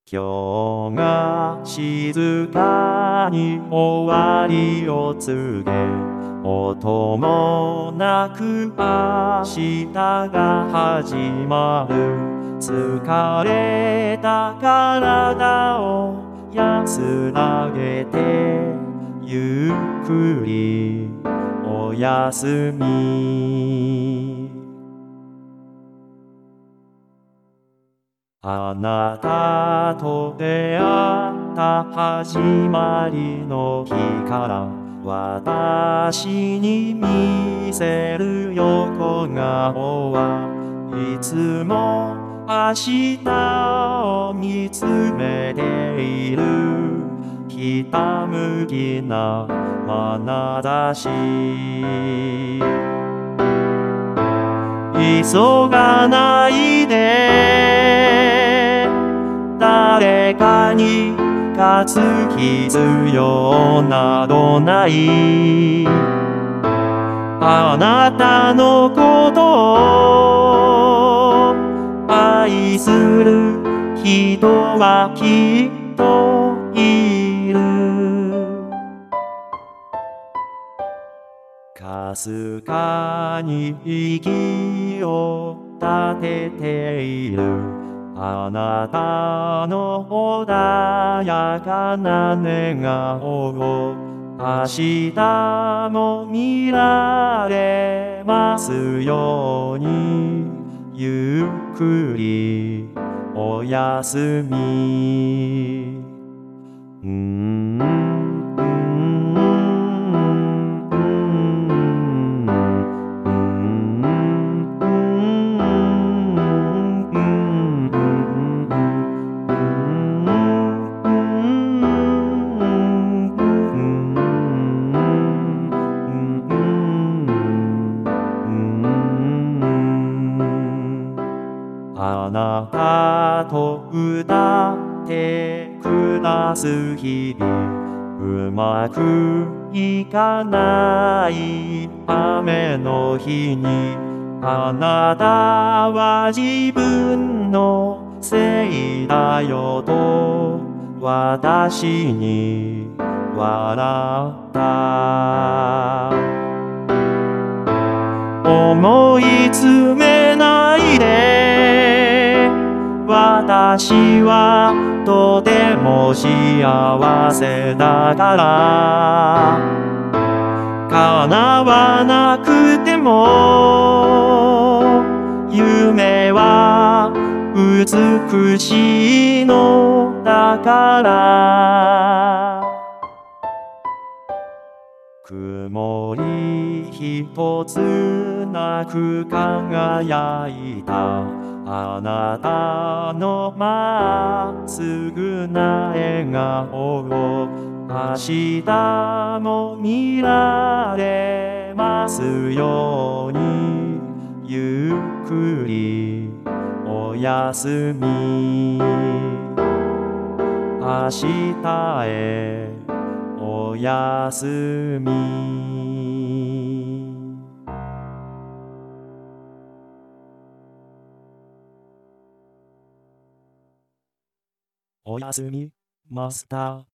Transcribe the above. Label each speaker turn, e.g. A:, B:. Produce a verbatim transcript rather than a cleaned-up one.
A: 今日が静かに終わりを告げ、音もなく明日が始まる。疲れた体を安らげて、ゆっくりおやすみ。あなたと出会った始まりの日から、私に見せる横顔はいつも明日を見つめている。ひたむきな眼差し。急がないで、誰かに勝つ必要などない。あなたのことを愛する人はきっといる。かすかに息を立てている。あなたの穏やかな笑顔を明日も見られますように。ゆっくりおやすみ。うんあなたと歌って暮らす日々、うまくいかない雨の日に、あなたは自分のせいだよと私に笑った。思い詰めないで、私はとても幸せだから。叶わなくても夢は美しいのだから。曇り一つなく輝いたあなたのまっすぐな笑顔を明日も見られますように。ゆっくりおやすみ。明日へおやすみ。おやすみマスター。